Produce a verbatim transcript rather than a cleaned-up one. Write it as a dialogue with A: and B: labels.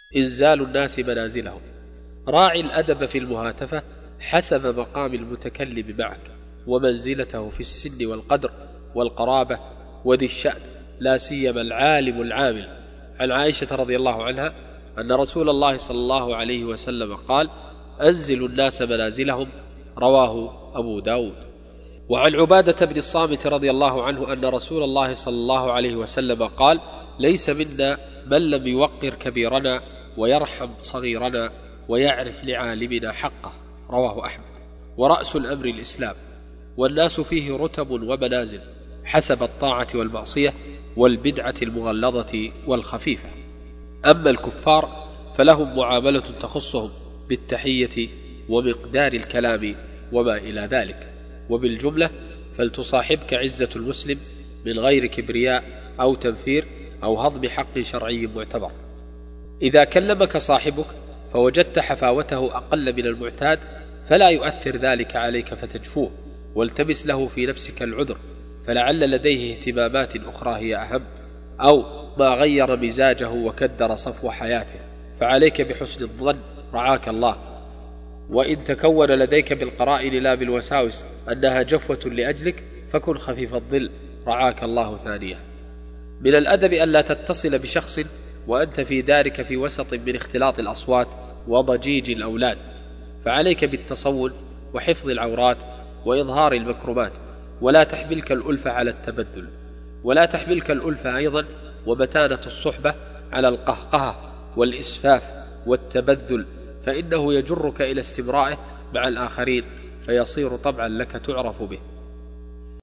A: إنزال الناس منازلهم. راعي الأدب في المهاتفة حسب مقام المتكلم معك ومنزلته في السن والقدر والقرابة وذي الشأن، لا سيما العالم العامل. عن عائشة رضي الله عنها أن رسول الله صلى الله عليه وسلم قال: أنزلوا الناس منازلهم، رواه أبو داود. وعن عبادة بن الصامت رضي الله عنه أن رسول الله صلى الله عليه وسلم قال: ليس منا من لم يوقر كبيرنا ويرحم صغيرنا ويعرف لعالمنا حقه، رواه أحمد. ورأس الأمر الإسلام، والناس فيه رتب ومنازل حسب الطاعة والمعصية والبدعة المغلظة والخفيفة. أما الكفار فلهم معاملة تخصهم بالتحية ومقدار الكلام وما إلى ذلك. وبالجملة فلتصاحبك عزة المسلم من غير كبرياء أو تنفير أو هضم حق شرعي معتبر. إذا كلمك صاحبك فوجدت حفاوته أقل من المعتاد فلا يؤثر ذلك عليك فتجفوه، والتمس له في نفسك العذر، فلعل لديه اهتمامات أخرى هي أهم، أو ما غير مزاجه وكدر صفو حياته، فعليك بحسن الظن رعاك الله. وإن تكون لديك بالقرائن لا بالوساوس أنها جفوة لأجلك فكن خفيف الظل رعاك الله ثانية. من الأدب ألا تتصل بشخص وأنت في دارك في وسط من اختلاط الأصوات وضجيج الأولاد، فعليك بالتصون وحفظ العورات وإظهار المكرمات، ولا تحملك الألفة على التبذل، ولا تحملك الألفة أيضا ومتانة الصحبة على القهقهة والإسفاف والتبذل، فإنه يجرك إلى استمرائه مع الآخرين فيصير طبعا لك تعرف به.